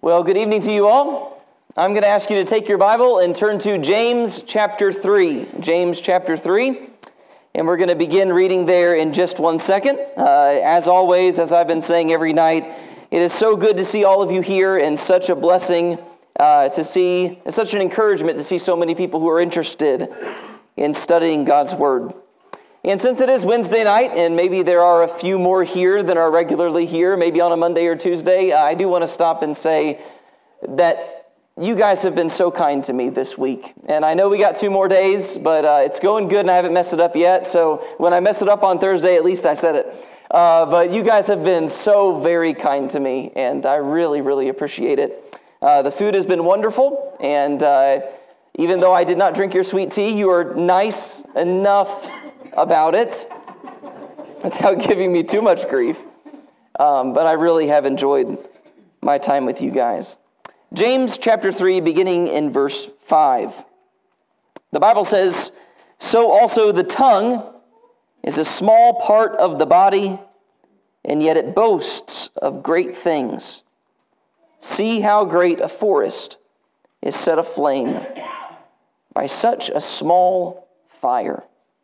Well, good evening to you all. I'm going to ask you to take your Bible and turn to James chapter 3. James chapter 3. And we're going to begin reading there in just 1 second. As always, as I've been saying every night, it is so good to see all of you here and such a blessing to see, and such an encouragement to see so many people who are interested in studying God's Word. And since it is Wednesday night, and maybe there are a few more here than are regularly here, maybe on a Monday or Tuesday, I do want to stop and say that you guys have been so kind to me this week. And I know we got 2 more days, but it's going good and I haven't messed it up yet. So when I mess it up on Thursday, at least I said it. But you guys have been so very kind to me, and I really, really appreciate it. The food has been wonderful, and even though I did not drink your sweet tea, you are nice enough about it without giving me too much grief. But I really have enjoyed my time with you guys. James chapter 3, beginning in verse 5. The Bible says, "So also the tongue is a small part of the body, and yet it boasts of great things. See how great a forest is set aflame by such a small fire."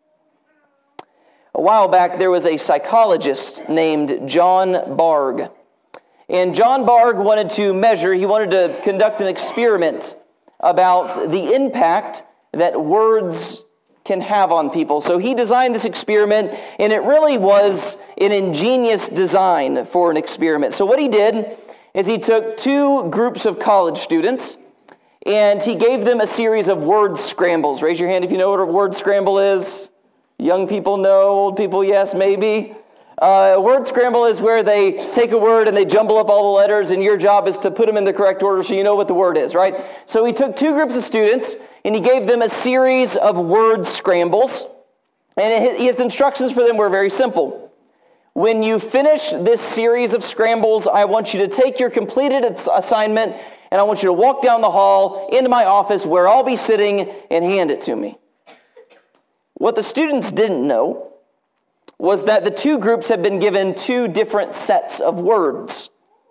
A while back, there was a psychologist named John Bargh. And John Bargh wanted to conduct an experiment about the impact that words can have on people. So he designed this experiment, and it really was an ingenious design for an experiment. So what he did is he took 2 groups of college students, and he gave them a series of word scrambles. Raise your hand if you know what a word scramble is. Young people know, old people, yes, maybe. A word scramble is where they take a word and they jumble up all the letters, and your job is to put them in the correct order so you know what the word is, right? So he took 2 groups of students, and he gave them a series of word scrambles. And his instructions for them were very simple. When you finish this series of scrambles, I want you to take your completed assignment, and I want you to walk down the hall into my office where I'll be sitting and hand it to me. What the students didn't know was that the 2 groups had been given 2 different sets of words.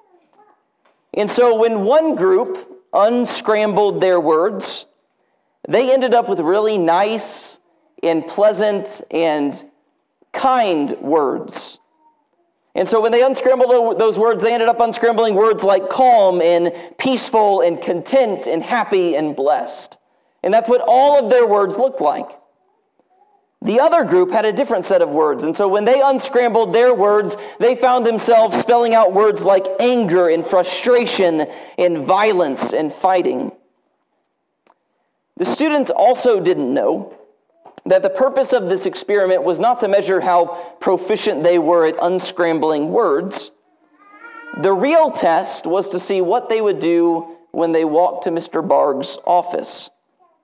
And so when one group unscrambled their words, they ended up with really nice and pleasant and kind words. And so when they unscrambled those words, they ended up unscrambling words like calm and peaceful and content and happy and blessed. And that's what all of their words looked like. The other group had a different set of words, and so when they unscrambled their words, they found themselves spelling out words like anger and frustration and violence and fighting. The students also didn't know that the purpose of this experiment was not to measure how proficient they were at unscrambling words. The real test was to see what they would do when they walked to Mr. Bargh's office.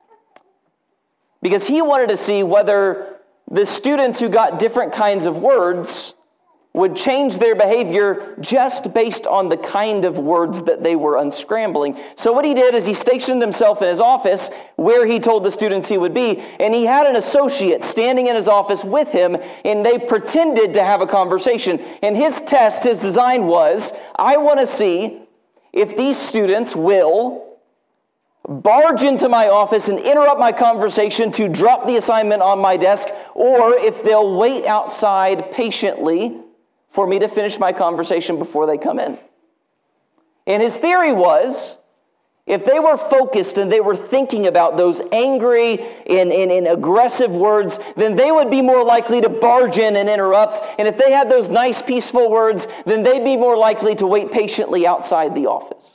Because he wanted to see whether the students who got different kinds of words would change their behavior just based on the kind of words that they were unscrambling. So what he did is he stationed himself in his office where he told the students he would be, and he had an associate standing in his office with him, and they pretended to have a conversation. And his test, his design was, I want to see if these students will barge into my office and interrupt my conversation to drop the assignment on my desk, or if they'll wait outside patiently for me to finish my conversation before they come in. And his theory was, if they were focused and they were thinking about those angry and aggressive words, then they would be more likely to barge in and interrupt. And if they had those nice, peaceful words, then they'd be more likely to wait patiently outside the office.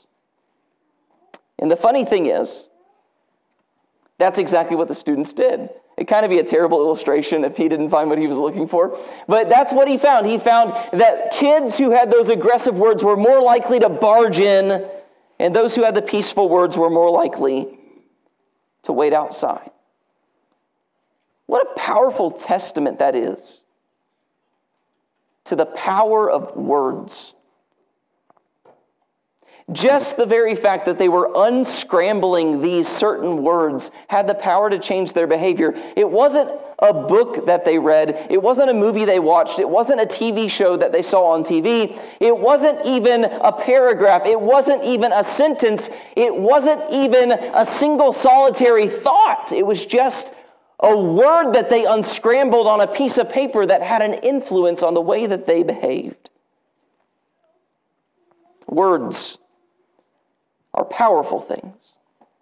And the funny thing is, that's exactly what the students did. It kind of be a terrible illustration if he didn't find what he was looking for. But that's what he found. He found that kids who had those aggressive words were more likely to barge in, and those who had the peaceful words were more likely to wait outside. What a powerful testament that is to the power of words. Just the very fact that they were unscrambling these certain words had the power to change their behavior. It wasn't a book that they read. It wasn't a movie they watched. It wasn't a TV show that they saw on TV. It wasn't even a paragraph. It wasn't even a sentence. It wasn't even a single solitary thought. It was just a word that they unscrambled on a piece of paper that had an influence on the way that they behaved. Words are powerful things.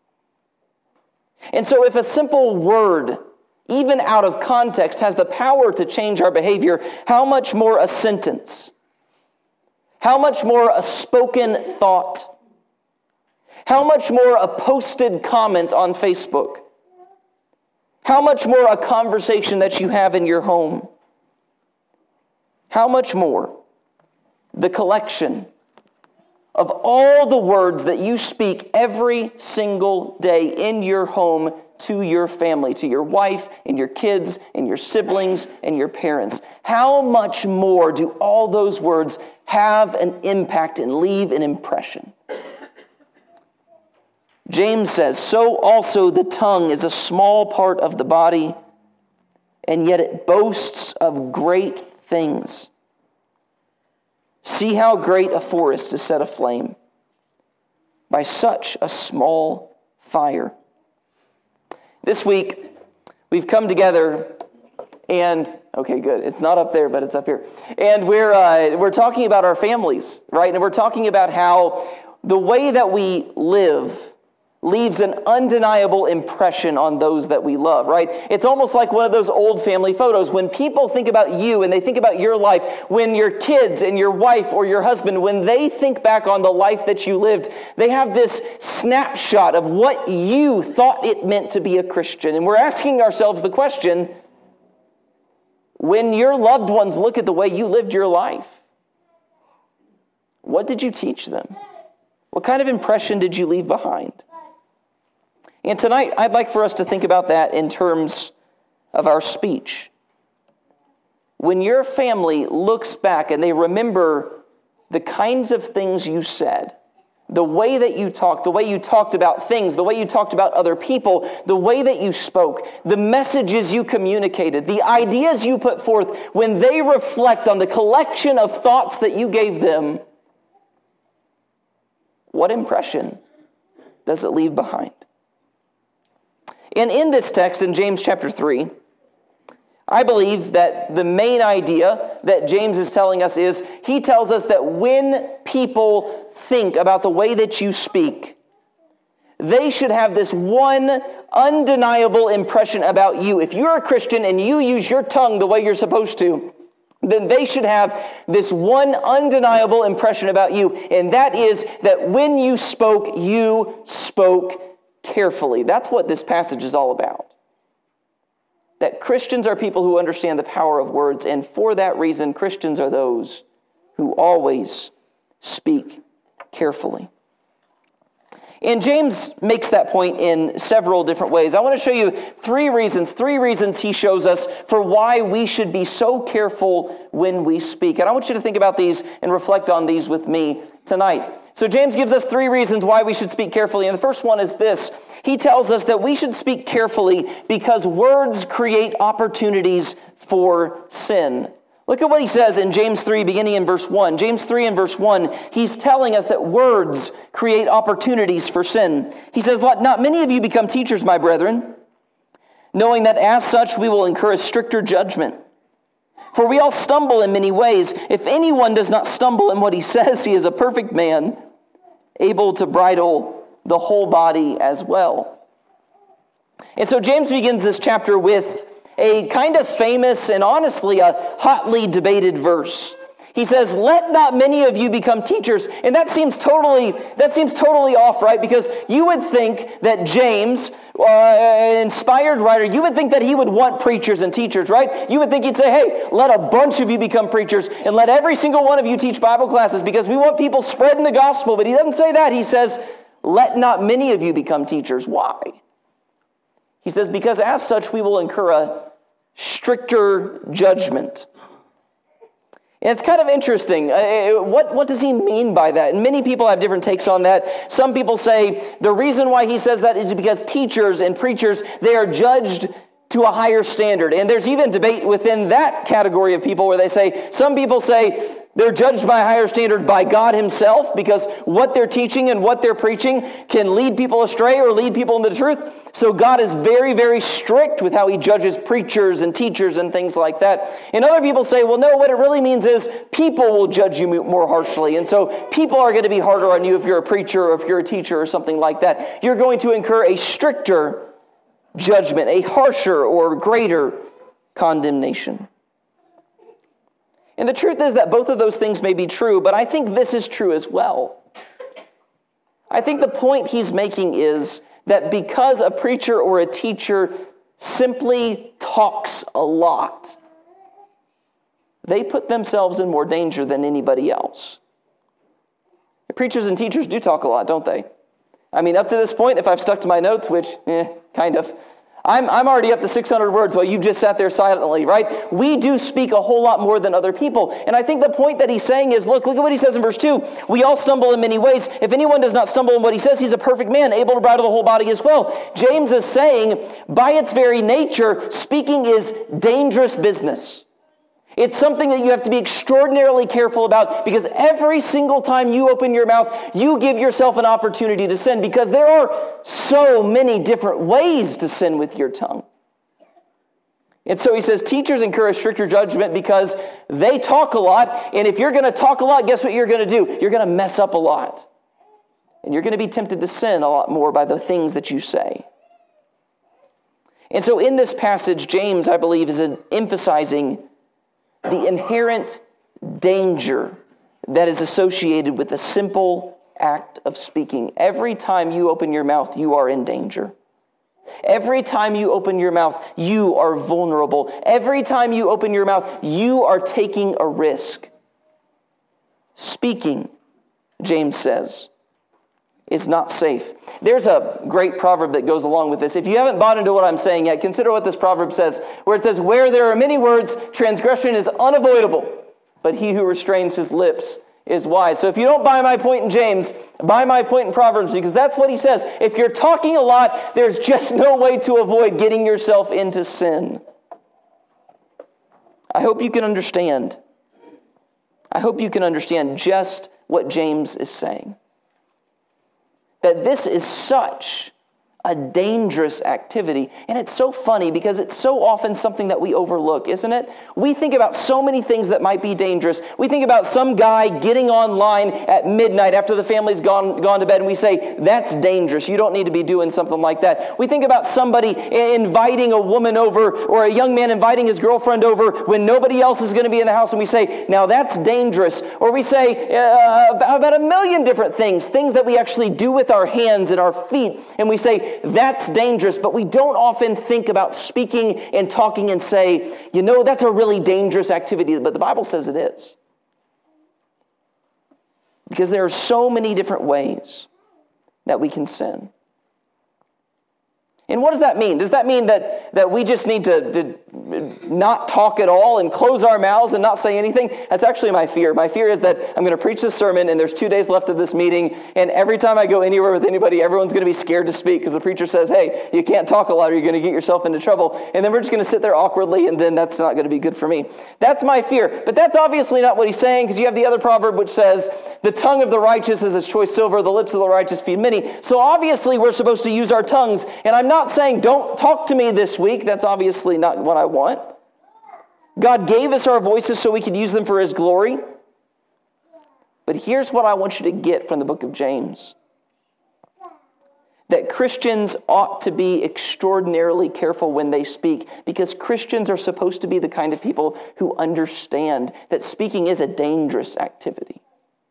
And so if a simple word, even out of context, has the power to change our behavior, how much more a sentence? How much more a spoken thought? How much more a posted comment on Facebook? How much more a conversation that you have in your home? How much more the collection of all the words that you speak every single day in your home to your family, to your wife and your kids and your siblings and your parents? How much more do all those words have an impact and leave an impression? James says, so also the tongue is a small part of the body, and yet it boasts of great things. See how great a forest is set aflame by such a small fire. This week, we've come together and, okay, good. It's not up there, but it's up here. And we're talking about our families, right? And we're talking about how the way that we live leaves an undeniable impression on those that we love, right? It's almost like one of those old family photos. When people think about you and they think about your life, when your kids and your wife or your husband, when they think back on the life that you lived, they have this snapshot of what you thought it meant to be a Christian. And we're asking ourselves the question, when your loved ones look at the way you lived your life, what did you teach them? What kind of impression did you leave behind? And tonight, I'd like for us to think about that in terms of our speech. When your family looks back and they remember the kinds of things you said, the way that you talked, the way you talked about things, the way you talked about other people, the way that you spoke, the messages you communicated, the ideas you put forth, when they reflect on the collection of thoughts that you gave them, what impression does it leave behind? And in this text, in James chapter 3, I believe that the main idea that James is telling us is, he tells us that when people think about the way that you speak, they should have this one undeniable impression about you. If you're a Christian and you use your tongue the way you're supposed to, then they should have this one undeniable impression about you, and that is that when you spoke carefully. That's what this passage is all about. That Christians are people who understand the power of words, and for that reason, Christians are those who always speak carefully. And James makes that point in several different ways. I want to show you three reasons he shows us for why we should be so careful when we speak. And I want you to think about these and reflect on these with me tonight. So James gives us three reasons why we should speak carefully. And the first one is this. He tells us that we should speak carefully because words create opportunities for sin. Look at what he says in James 3, beginning in verse 1. James 3 and verse 1, he's telling us that words create opportunities for sin. He says, "Let not many of you become teachers, my brethren, knowing that as such we will incur a stricter judgment. For we all stumble in many ways. If anyone does not stumble in what he says, he is a perfect man, able to bridle the whole body as well." And so James begins this chapter with a kind of famous and honestly a hotly debated verse. He says, "Let not many of you become teachers." And that seems totally off, right? Because you would think that James, an inspired writer, you would think that he would want preachers and teachers, right? You would think he'd say, "Hey, let a bunch of you become preachers and let every single one of you teach Bible classes because we want people spreading the gospel." But he doesn't say that. He says, "Let not many of you become teachers." Why? He says, "Because as such we will incur a stricter judgment." And it's kind of interesting. What does he mean by that? And many people have different takes on that. Some people say the reason why he says that is because teachers and preachers, they are judged to a higher standard. And there's even debate within that category of people where they say, some people say they're judged by a higher standard by God himself, because what they're teaching and what they're preaching can lead people astray or lead people into the truth. So God is very, very strict with how he judges preachers and teachers and things like that. And other people say, well, no, what it really means is people will judge you more harshly. And so people are going to be harder on you if you're a preacher or if you're a teacher or something like that. You're going to incur a stricter judgment, a harsher or greater condemnation. And the truth is that both of those things may be true, but I think this is true as well. I think the point he's making is that because a preacher or a teacher simply talks a lot, they put themselves in more danger than anybody else. Preachers and teachers do talk a lot, don't they? I mean, up to this point, if I've stuck to my notes, which, kind of, I'm already up to 600 words while you've just sat there silently, right? We do speak a whole lot more than other people. And I think the point that he's saying is, look at what he says in verse 2. We all stumble in many ways. If anyone does not stumble in what he says, he's a perfect man, able to bridle the whole body as well. James is saying, by its very nature, speaking is dangerous business. It's something that you have to be extraordinarily careful about, because every single time you open your mouth, you give yourself an opportunity to sin, because there are so many different ways to sin with your tongue. And so he says teachers incur a stricter judgment because they talk a lot, and if you're going to talk a lot, guess what you're going to do? You're going to mess up a lot. And you're going to be tempted to sin a lot more by the things that you say. And so in this passage, James, I believe, is emphasizing the inherent danger that is associated with the simple act of speaking. Every time you open your mouth, you are in danger. Every time you open your mouth, you are vulnerable. Every time you open your mouth, you are taking a risk. Speaking, James says, is not safe. There's a great proverb that goes along with this. If you haven't bought into what I'm saying yet, consider what this proverb says, where it says, where there are many words, transgression is unavoidable, but he who restrains his lips is wise. So if you don't buy my point in James, buy my point in Proverbs, because that's what he says. If you're talking a lot, there's just no way to avoid getting yourself into sin. I hope you can understand. I hope you can understand just what James is saying. That this is such a dangerous activity. And it's so funny because it's so often something that we overlook, isn't it? We think about so many things that might be dangerous. We think about some guy getting online at midnight after the family's gone to bed, and we say, that's dangerous. You don't need to be doing something like that. We think about somebody inviting a woman over, or a young man inviting his girlfriend over when nobody else is going to be in the house, and we say, now that's dangerous. Or we say about a million different things that we actually do with our hands and our feet, and we say, that's dangerous, but we don't often think about speaking and talking and say, that's a really dangerous activity, but the Bible says it is. Because there are so many different ways that we can sin. And what does that mean? Does that mean that we just need to not talk at all and close our mouths and not say anything? That's actually my fear. My fear is that I'm going to preach this sermon and there's 2 days left of this meeting, and every time I go anywhere with anybody, everyone's going to be scared to speak because the preacher says, hey, you can't talk a lot or you're going to get yourself into trouble. And then we're just going to sit there awkwardly, and then that's not going to be good for me. That's my fear. But that's obviously not what he's saying, because you have the other proverb which says, the tongue of the righteous is as choice silver, the lips of the righteous feed many. So obviously we're supposed to use our tongues, and I'm not saying don't talk to me this week. That's obviously not what I want. God gave us our voices so we could use them for his glory. But here's what I want you to get from the book of James. That Christians ought to be extraordinarily careful when they speak, because Christians are supposed to be the kind of people who understand that speaking is a dangerous activity.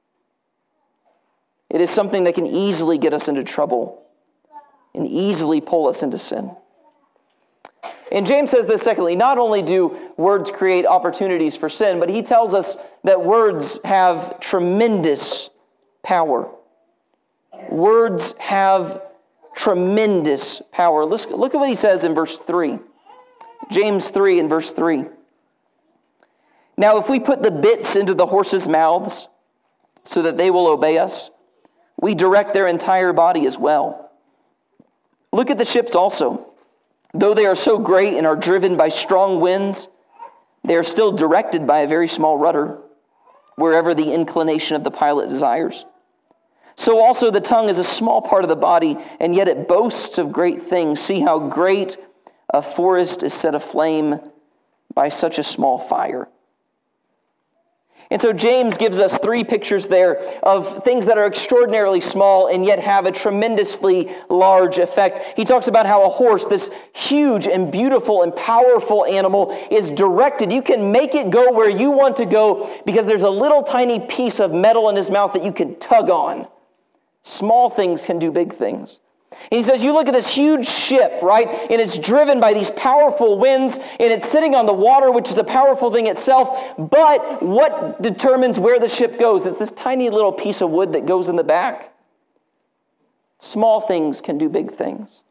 It is something that can easily get us into trouble and easily pull us into sin. And James says this secondly, not only do words create opportunities for sin, but he tells us that words have tremendous power. Words have tremendous power. Look at what he says in verse 3. James 3 and verse 3. Now, if we put the bits into the horses' mouths so that they will obey us, we direct their entire body as well. Look at the ships also. Though they are so great and are driven by strong winds, they are still directed by a very small rudder, wherever the inclination of the pilot desires. So also the tongue is a small part of the body, and yet it boasts of great things. See how great a forest is set aflame by such a small fire. And so James gives us three pictures there of things that are extraordinarily small and yet have a tremendously large effect. He talks about how a horse, this huge and beautiful and powerful animal, is directed. You can make it go where you want to go because there's a little tiny piece of metal in his mouth that you can tug on. Small things can do big things. And he says, you look at this huge ship, right? And it's driven by these powerful winds, and it's sitting on the water, which is a powerful thing itself. But what determines where the ship goes? It's this tiny little piece of wood that goes in the back. Small things can do big things.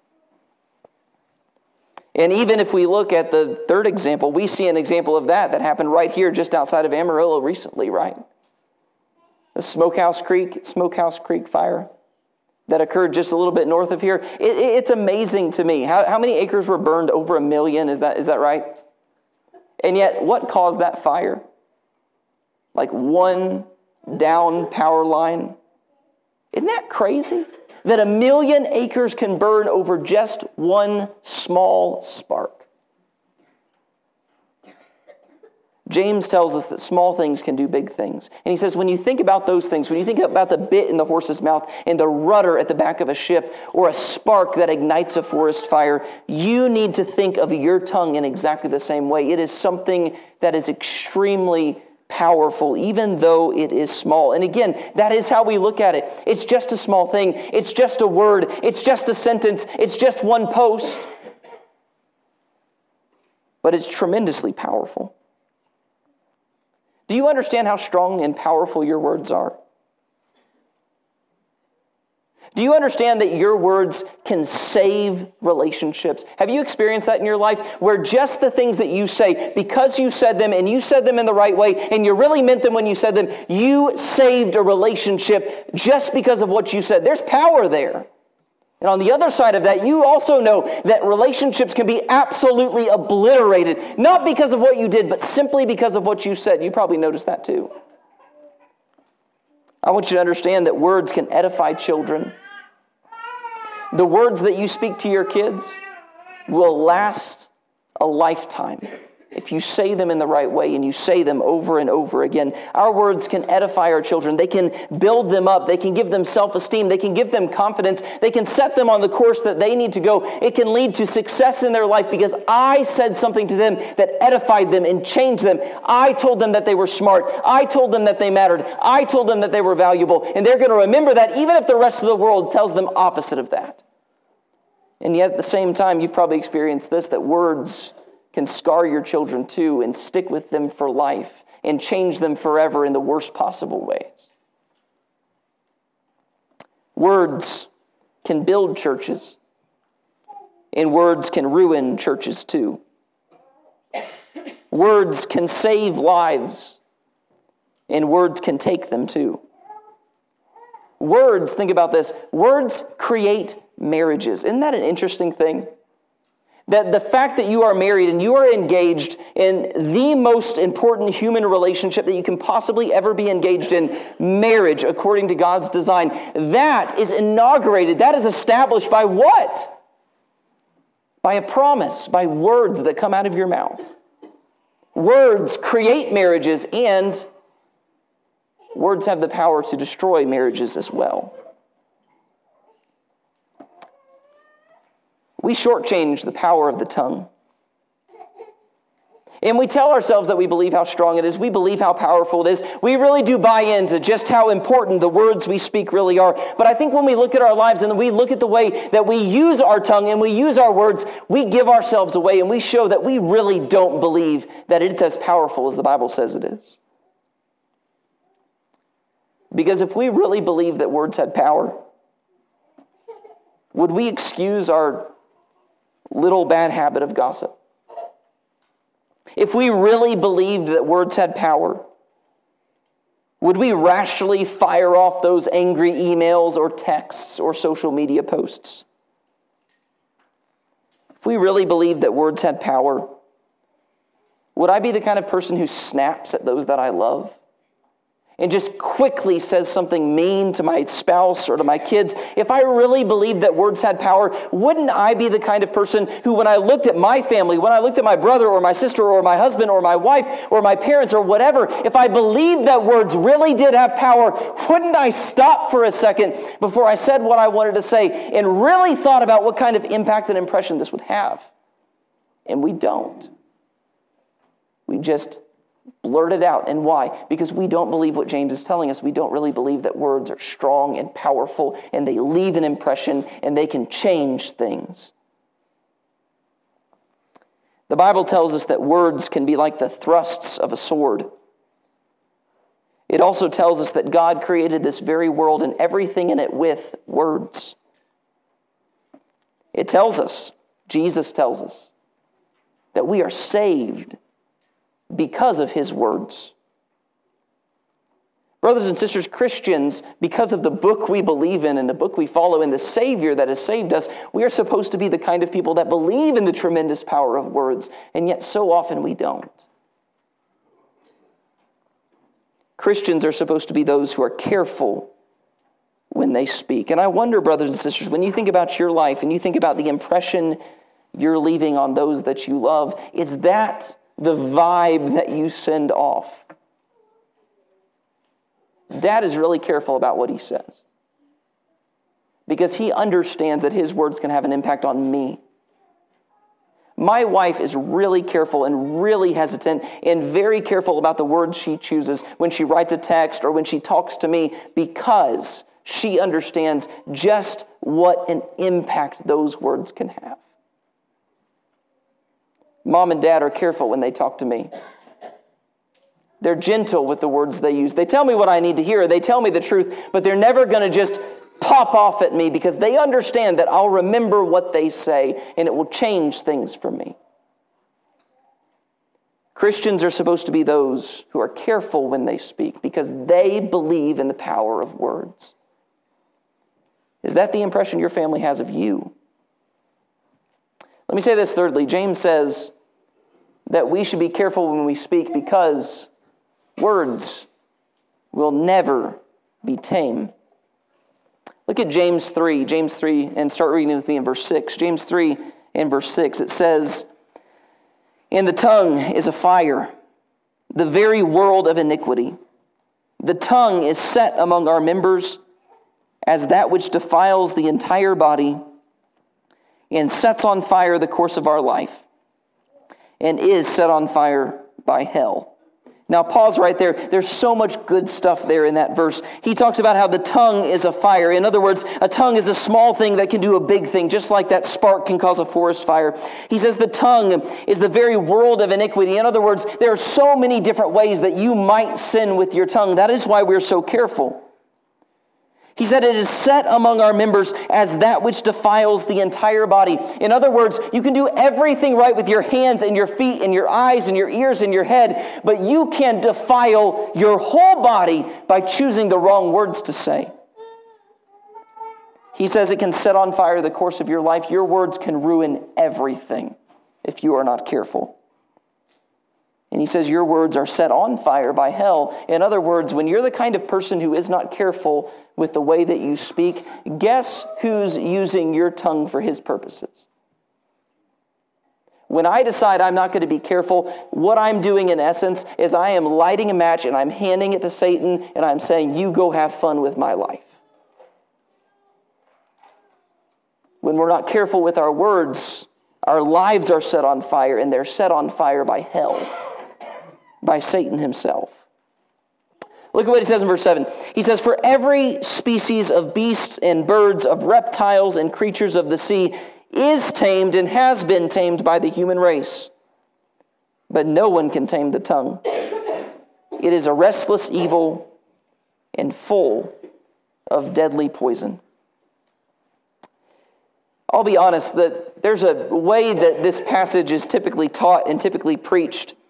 And even if we look at the third example, we see an example of that happened right here just outside of Amarillo recently, right? The Smokehouse Creek fire that occurred just a little bit north of here. It's amazing to me. How many acres were burned? Over 1 million, is that right? And yet, what caused that fire? Like one down power line. Isn't that crazy? That 1 million acres can burn over just one small spark. James tells us that small things can do big things. And he says, when you think about those things, when you think about the bit in the horse's mouth and the rudder at the back of a ship or a spark that ignites a forest fire, you need to think of your tongue in exactly the same way. It is something that is extremely powerful, even though it is small. And again, that is how we look at it. It's just a small thing. It's just a word. It's just a sentence. It's just one post. But it's tremendously powerful. Do you understand how strong and powerful your words are? Do you understand that your words can save relationships? Have you experienced that in your life where just the things that you say, because you said them and you said them in the right way and you really meant them when you said them, you saved a relationship just because of what you said? There's power there. And on the other side of that, you also know that relationships can be absolutely obliterated, not because of what you did, but simply because of what you said. You probably noticed that too. I want you to understand that words can edify children. The words that you speak to your kids will last a lifetime if you say them in the right way and you say them over and over again. Our words can edify our children. They can build them up. They can give them self-esteem. They can give them confidence. They can set them on the course that they need to go. It can lead to success in their life because I said something to them that edified them and changed them. I told them that they were smart. I told them that they mattered. I told them that they were valuable. And they're going to remember that even if the rest of the world tells them opposite of that. And yet at the same time, you've probably experienced this, that words can scar your children too and stick with them for life and change them forever in the worst possible ways. Words can build churches, and words can ruin churches too. Words can save lives, and words can take them too. Words, think about this, words create marriages. Isn't that an interesting thing? That the fact that you are married and you are engaged in the most important human relationship that you can possibly ever be engaged in, marriage according to God's design, that is inaugurated, that is established by what? By a promise, by words that come out of your mouth. Words create marriages, and words have the power to destroy marriages as well. We shortchange the power of the tongue. And we tell ourselves that we believe how strong it is. We believe how powerful it is. We really do buy into just how important the words we speak really are. But I think when we look at our lives and we look at the way that we use our tongue and we use our words, we give ourselves away and we show that we really don't believe that it's as powerful as the Bible says it is. Because if we really believed that words had power, would we excuse our little bad habit of gossip? If we really believed that words had power, would we rationally fire off those angry emails or texts or social media posts? If we really believed that words had power, would I be the kind of person who snaps at those that I love and just quickly says something mean to my spouse or to my kids? If I really believed that words had power, wouldn't I be the kind of person who, when I looked at my family, when I looked at my brother or my sister or my husband or my wife or my parents or whatever, if I believed that words really did have power, wouldn't I stop for a second before I said what I wanted to say and really thought about what kind of impact and impression this would have? And we don't. We just blurt it out. And why? Because we don't believe what James is telling us. We don't really believe that words are strong and powerful and they leave an impression and they can change things. The Bible tells us that words can be like the thrusts of a sword. It also tells us that God created this very world and everything in it with words. It tells us, Jesus tells us, that we are saved because of his words. Brothers and sisters, Christians, because of the book we believe in and the book we follow and the Savior that has saved us, we are supposed to be the kind of people that believe in the tremendous power of words, and yet so often we don't. Christians are supposed to be those who are careful when they speak. And I wonder, brothers and sisters, when you think about your life and you think about the impression you're leaving on those that you love, is that the vibe that you send off? Dad is really careful about what he says because he understands that his words can have an impact on me. My wife is really careful and really hesitant and very careful about the words she chooses when she writes a text or when she talks to me because she understands just what an impact those words can have. Mom and Dad are careful when they talk to me. They're gentle with the words they use. They tell me what I need to hear. They tell me the truth, but they're never going to just pop off at me because they understand that I'll remember what they say and it will change things for me. Christians are supposed to be those who are careful when they speak because they believe in the power of words. Is that the impression your family has of you? Let me say this thirdly. James says that we should be careful when we speak because words will never be tame. Look at James 3, and start reading with me in verse 6. James 3 and verse 6, it says, "And the tongue is a fire, the very world of iniquity. The tongue is set among our members as that which defiles the entire body and sets on fire the course of our life, and is set on fire by hell." Now pause right there. There's so much good stuff there in that verse. He talks about how the tongue is a fire. In other words, a tongue is a small thing that can do a big thing, just like that spark can cause a forest fire. He says the tongue is the very world of iniquity. In other words, there are so many different ways that you might sin with your tongue. That is why we're so careful. He said it is set among our members as that which defiles the entire body. In other words, you can do everything right with your hands and your feet and your eyes and your ears and your head, but you can defile your whole body by choosing the wrong words to say. He says it can set on fire the course of your life. Your words can ruin everything if you are not careful. And he says your words are set on fire by hell. In other words, when you're the kind of person who is not careful with the way that you speak, guess who's using your tongue for his purposes? When I decide I'm not going to be careful, what I'm doing in essence is I am lighting a match and I'm handing it to Satan and I'm saying, you go have fun with my life. When we're not careful with our words, our lives are set on fire, and they're set on fire by hell, by Satan himself. Look at what he says in verse 7. He says, "For every species of beasts and birds, of reptiles and creatures of the sea is tamed and has been tamed by the human race. But no one can tame the tongue. It is a restless evil and full of deadly poison." I'll be honest that there's a way that this passage is typically taught and typically preached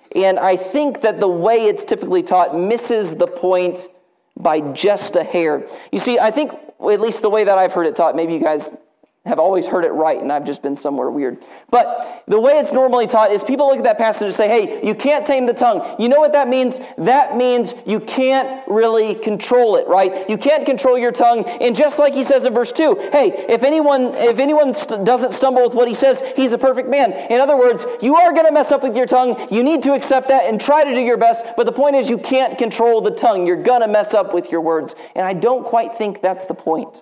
And I think that the way it's typically taught misses the point by just a hair. You see, I think, at least the way that I've heard it taught, maybe you guys have always heard it right and I've just been somewhere weird. But the way it's normally taught is people look at that passage and say, hey, you can't tame the tongue. You know what that means? That means you can't really control it, right? You can't control your tongue. And just like he says in verse 2, hey, if anyone doesn't stumble with what he says, he's a perfect man. In other words, you are going to mess up with your tongue. You need to accept that and try to do your best. But the point is you can't control the tongue. You're going to mess up with your words. And I don't quite think that's the point.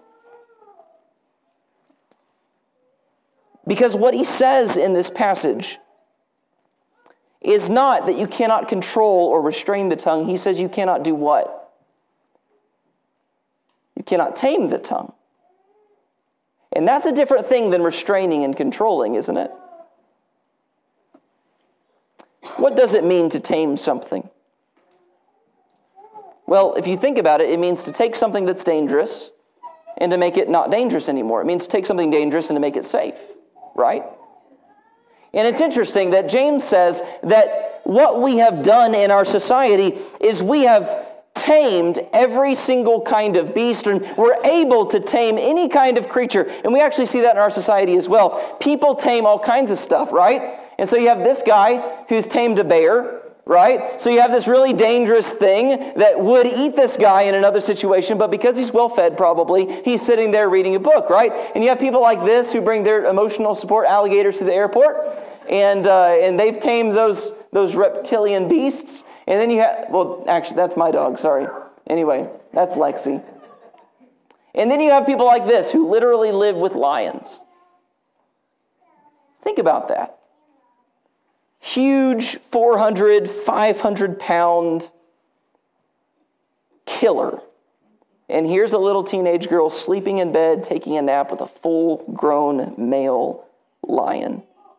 Because what he says in this passage is not that you cannot control or restrain the tongue. He says you cannot do what? You cannot tame the tongue. And that's a different thing than restraining and controlling, isn't it? What does it mean to tame something? Well, if you think about it, it means to take something that's dangerous and to make it not dangerous anymore. It means to take something dangerous and to make it safe. Right? And it's interesting that James says that what we have done in our society is we have tamed every single kind of beast, and we're able to tame any kind of creature. And we actually see that in our society as well. People tame all kinds of stuff, right? And so you have this guy who's tamed a bear, right? So you have this really dangerous thing that would eat this guy in another situation, but because he's well-fed probably, he's sitting there reading a book, right? And you have people like this who bring their emotional support alligators to the airport, and they've tamed those reptilian beasts. And then you have, well, actually, that's my dog, sorry. Anyway, that's Lexi. And then you have people like this who literally live with lions. Think about that. Huge 400, 500-pound killer. And here's a little teenage girl sleeping in bed, taking a nap with a full-grown male lion.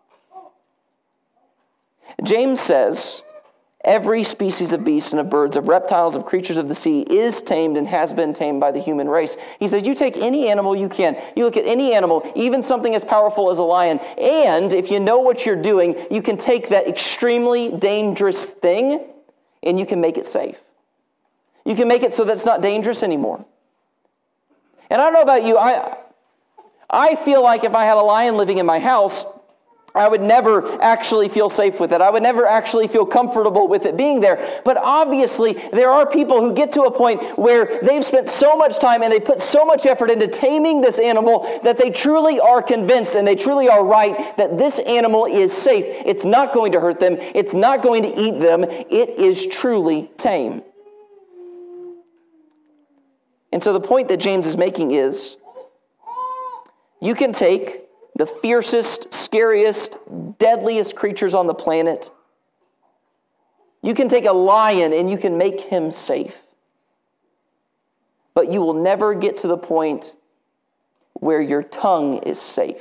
James says, every species of beasts and of birds, of reptiles, of creatures of the sea is tamed and has been tamed by the human race. He says, you take any animal you can. You look at any animal, even something as powerful as a lion, and if you know what you're doing, you can take that extremely dangerous thing and you can make it safe. You can make it so that it's not dangerous anymore. And I don't know about you, I feel like if I had a lion living in my house, I would never actually feel safe with it. I would never actually feel comfortable with it being there. But obviously, there are people who get to a point where they've spent so much time and they put so much effort into taming this animal that they truly are convinced and they truly are right that this animal is safe. It's not going to hurt them. It's not going to eat them. It is truly tame. And so the point that James is making is, you can take the fiercest, scariest, deadliest creatures on the planet. You can take a lion and you can make him safe. But you will never get to the point where your tongue is safe.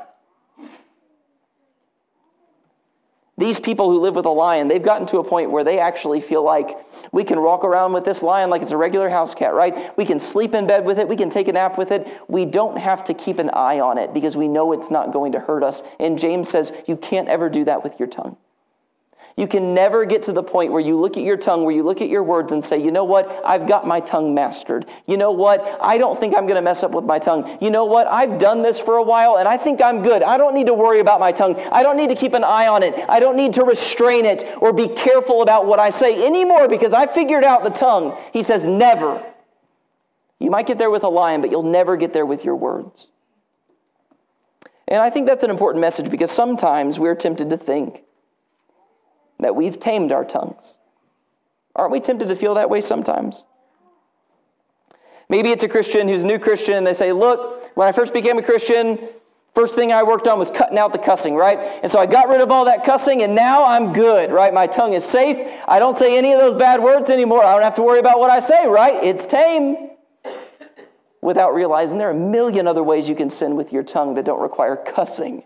These people who live with a lion, they've gotten to a point where they actually feel like we can walk around with this lion like it's a regular house cat, right? We can sleep in bed with it. We can take a nap with it. We don't have to keep an eye on it because we know it's not going to hurt us. And James says you can't ever do that with your tongue. You can never get to the point where you look at your tongue, where you look at your words and say, you know what? I've got my tongue mastered. You know what? I don't think I'm going to mess up with my tongue. You know what? I've done this for a while and I think I'm good. I don't need to worry about my tongue. I don't need to keep an eye on it. I don't need to restrain it or be careful about what I say anymore because I figured out the tongue. He says, never. You might get there with a lion, but you'll never get there with your words. And I think that's an important message because sometimes we're tempted to think that we've tamed our tongues. Aren't we tempted to feel that way sometimes? Maybe it's a Christian who's a new Christian and they say, look, when I first became a Christian, first thing I worked on was cutting out the cussing, right? And so I got rid of all that cussing and now I'm good, right? My tongue is safe. I don't say any of those bad words anymore. I don't have to worry about what I say, right? It's tame. Without realizing there are a million other ways you can sin with your tongue that don't require cussing.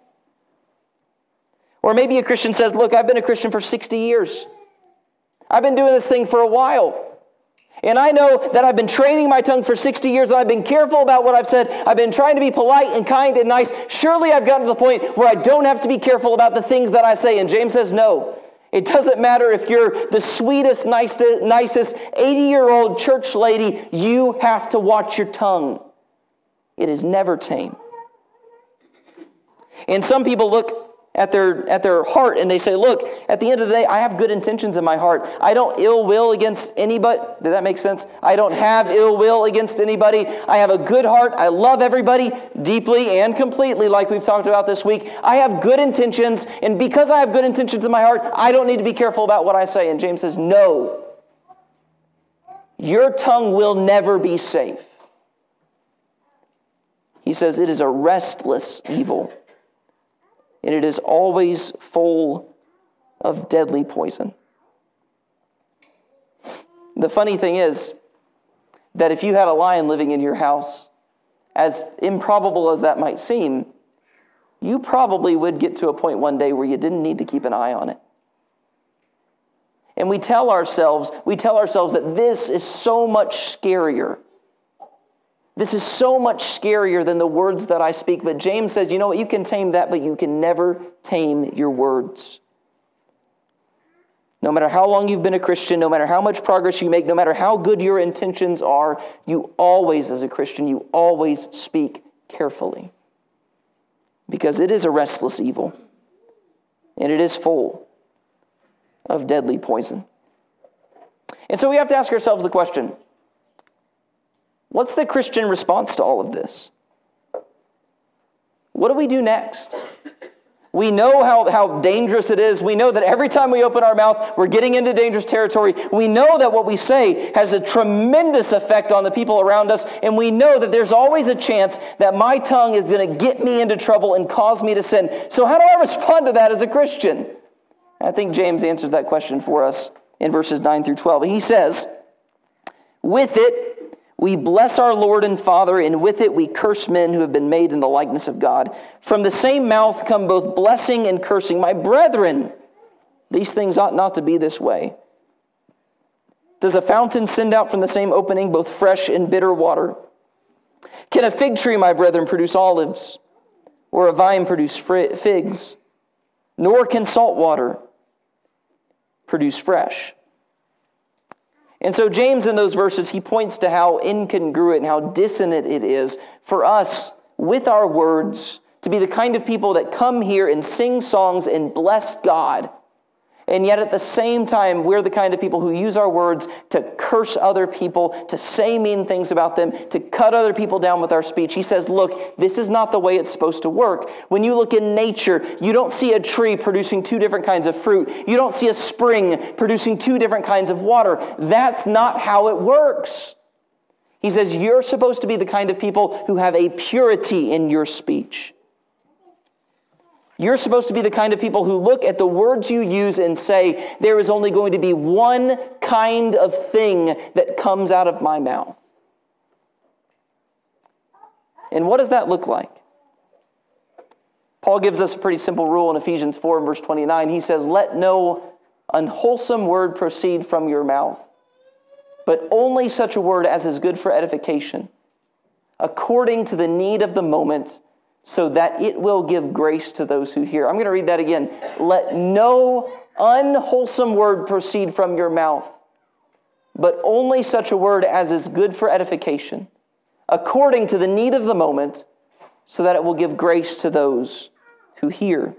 Or maybe a Christian says, look, I've been a Christian for 60 years. I've been doing this thing for a while. And I know that I've been training my tongue for 60 years, and I've been careful about what I've said. I've been trying to be polite and kind and nice. Surely I've gotten to the point where I don't have to be careful about the things that I say. And James says, no, It doesn't matter if you're the sweetest, nicest 80-year-old church lady, you have to watch your tongue. It is never tame. And some people look at their heart and they say, look, at the end of the day, I have good intentions in my heart. I don't ill will against anybody. Did that make sense? I don't have ill will against anybody. I have a good heart. I love everybody deeply and completely, like we've talked about this week. I have good intentions, and because I have good intentions in my heart, I don't need to be careful about what I say. And James says, no. Your tongue will never be safe. He says it is a restless evil, and it is always full of deadly poison. The funny thing is that if you had a lion living in your house, as improbable as that might seem, you probably would get to a point one day where you didn't need to keep an eye on it. And we tell ourselves that this is so much scarier. This is so much scarier than the words that I speak. But James says, you know what, you can tame that, but you can never tame your words. No matter how long you've been a Christian, no matter how much progress you make, no matter how good your intentions are, you always, as a Christian, you always speak carefully. Because it is a restless evil. And it is full of deadly poison. And so we have to ask ourselves the question, what's the Christian response to all of this? What do we do next? We know how dangerous it is. We know that every time we open our mouth, we're getting into dangerous territory. We know that what we say has a tremendous effect on the people around us. And we know that there's always a chance that my tongue is going to get me into trouble and cause me to sin. So how do I respond to that as a Christian? I think James answers that question for us in verses 9 through 12. He says, with it, we bless our Lord and Father, and with it we curse men who have been made in the likeness of God. From the same mouth come both blessing and cursing. My brethren, these things ought not to be this way. Does a fountain send out from the same opening both fresh and bitter water? Can a fig tree, my brethren, produce olives, or a vine produce figs? Nor can salt water produce fresh. And so James, in those verses, he points to how incongruent and how dissonant it is for us, with our words, to be the kind of people that come here and sing songs and bless God. And yet at the same time, we're the kind of people who use our words to curse other people, to say mean things about them, to cut other people down with our speech. He says, look, this is not the way it's supposed to work. When you look in nature, you don't see a tree producing two different kinds of fruit. You don't see a spring producing two different kinds of water. That's not how it works. He says, you're supposed to be the kind of people who have a purity in your speech. You're supposed to be the kind of people who look at the words you use and say, there is only going to be one kind of thing that comes out of my mouth. And what does that look like? Paul gives us a pretty simple rule in Ephesians 4 and verse 29. He says, let no unwholesome word proceed from your mouth, but only such a word as is good for edification, according to the need of the moment, so that it will give grace to those who hear. I'm going to read that again. Let no unwholesome word proceed from your mouth, but only such a word as is good for edification, according to the need of the moment, so that it will give grace to those who hear.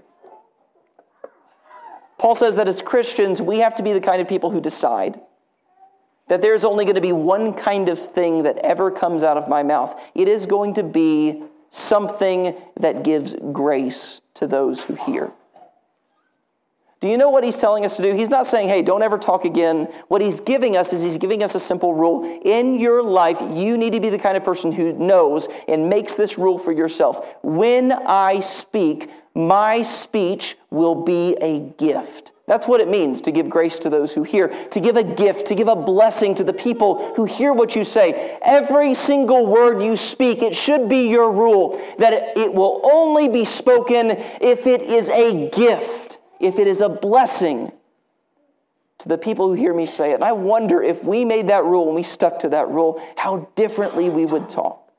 Paul says that as Christians, we have to be the kind of people who decide that there's only going to be one kind of thing that ever comes out of my mouth. It is going to be something that gives grace to those who hear. Do you know what he's telling us to do? He's not saying, hey, don't ever talk again. What he's giving us is he's giving us a simple rule. In your life, you need to be the kind of person who knows and makes this rule for yourself. When I speak, my speech will be a gift. That's what it means to give grace to those who hear, to give a gift, to give a blessing to the people who hear what you say. Every single word you speak, it should be your rule that it will only be spoken if it is a gift, if it is a blessing to the people who hear me say it. And I wonder if we made that rule and we stuck to that rule, how differently we would talk.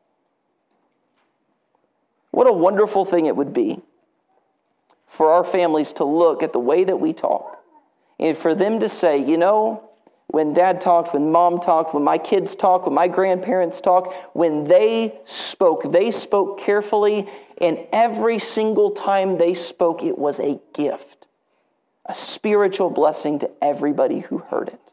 What a wonderful thing it would be for our families to look at the way that we talk And for them to say, when Dad talked, when Mom talked, when my kids talked, when my grandparents talked, when they spoke carefully, and every single time they spoke, it was a gift, a spiritual blessing to everybody who heard it.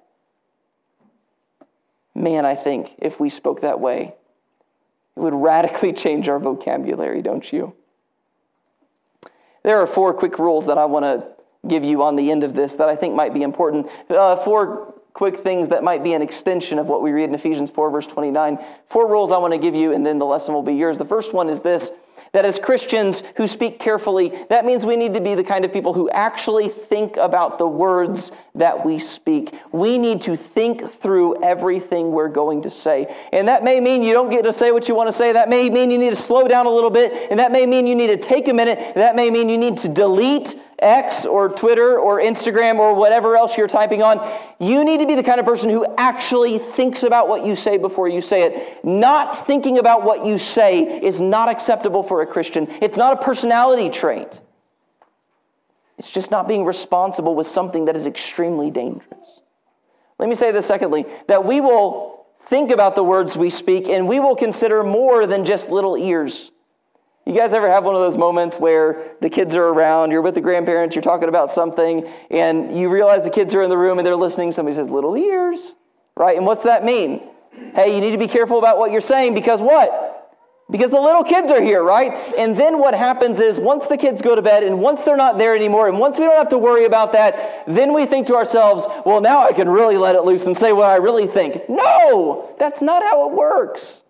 Man, I think if we spoke that way, it would radically change our vocabulary, don't you? There are 4 quick rules that I want to give you on the end of this that I think might be important. 4 quick things that might be an extension of what we read in Ephesians 4, verse 29. 4 rules I want to give you, and then the lesson will be yours. The first one is this, that as Christians who speak carefully, that means we need to be the kind of people who actually think about the words that we speak. We need to think through everything we're going to say. And that may mean you don't get to say what you want to say. That may mean you need to slow down a little bit. And that may mean you need to take a minute. That may mean you need to delete X or Twitter or Instagram or whatever else you're typing on. You need to be the kind of person who actually thinks about what you say before you say it. Not thinking about what you say is not acceptable for a Christian. It's not a personality trait. It's just not being responsible with something that is extremely dangerous. Let me say this secondly, that we will think about the words we speak and we will consider more than just little ears. You guys ever have one of those moments where the kids are around, you're with the grandparents, you're talking about something, and you realize the kids are in the room and they're listening, somebody says, little ears, right? And what's that mean? Hey, you need to be careful about what you're saying because what? Because the little kids are here, right? And then what happens is once the kids go to bed and once they're not there anymore and once we don't have to worry about that, then we think to ourselves, well, now I can really let it loose and say what I really think. No, that's not how it works.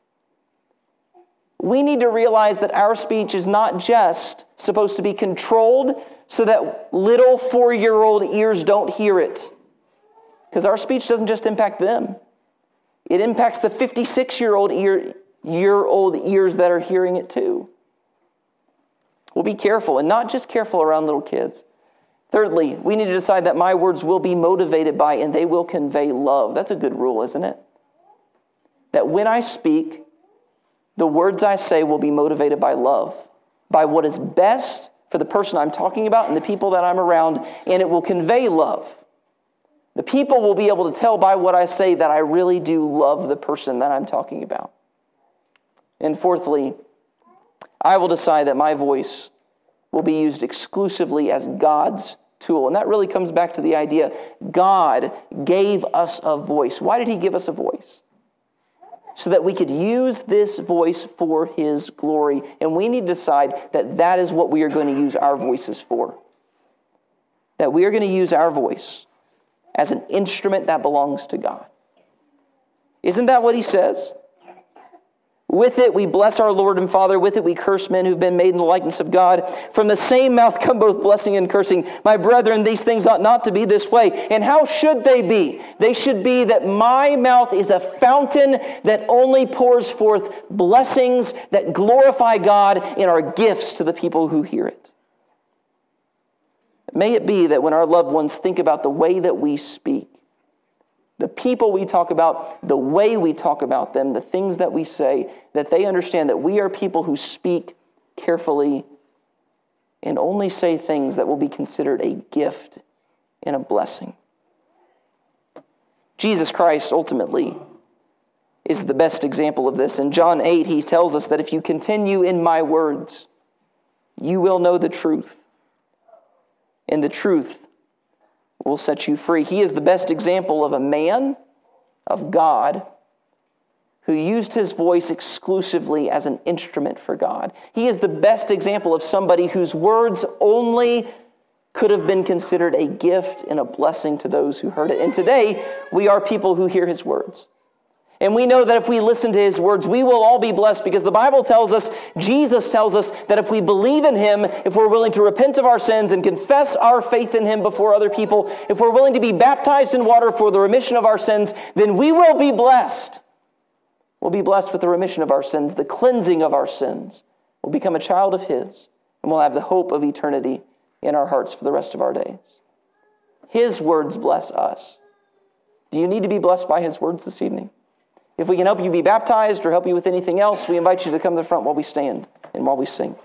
We need to realize that our speech is not just supposed to be controlled so that little 4-year-old ears don't hear it. Because our speech doesn't just impact them. It impacts the 56-year-old ears that are hearing it too. We'll be careful, and not just careful around little kids. Thirdly, we need to decide that my words will be motivated by and they will convey love. That's a good rule, isn't it? That when I speak, the words I say will be motivated by love, by what is best for the person I'm talking about and the people that I'm around, and it will convey love. The people will be able to tell by what I say that I really do love the person that I'm talking about. And fourthly, I will decide that my voice will be used exclusively as God's tool. And that really comes back to the idea, God gave us a voice. Why did He give us a voice? So that we could use this voice for His glory. And we need to decide that that is what we are going to use our voices for. That we are going to use our voice as an instrument that belongs to God. Isn't that what He says? With it we bless our Lord and Father. With it we curse men who've been made in the likeness of God. From the same mouth come both blessing and cursing. My brethren, these things ought not to be this way. And how should they be? They should be that my mouth is a fountain that only pours forth blessings that glorify God and are gifts to the people who hear it. May it be that when our loved ones think about the way that we speak, the people we talk about, the way we talk about them, the things that we say, that they understand that we are people who speak carefully and only say things that will be considered a gift and a blessing. Jesus Christ ultimately is the best example of this. In John 8, He tells us that if you continue in my words, you will know the truth, and the truth will set you free. He is the best example of a man of God who used his voice exclusively as an instrument for God. He is the best example of somebody whose words only could have been considered a gift and a blessing to those who heard it. And today, we are people who hear His words. And we know that if we listen to His words, we will all be blessed because the Bible tells us, Jesus tells us that if we believe in Him, if we're willing to repent of our sins and confess our faith in Him before other people, if we're willing to be baptized in water for the remission of our sins, then we will be blessed. We'll be blessed with the remission of our sins, the cleansing of our sins. We'll become a child of His, and we'll have the hope of eternity in our hearts for the rest of our days. His words bless us. Do you need to be blessed by His words this evening? If we can help you be baptized or help you with anything else, we invite you to come to the front while we stand and while we sing.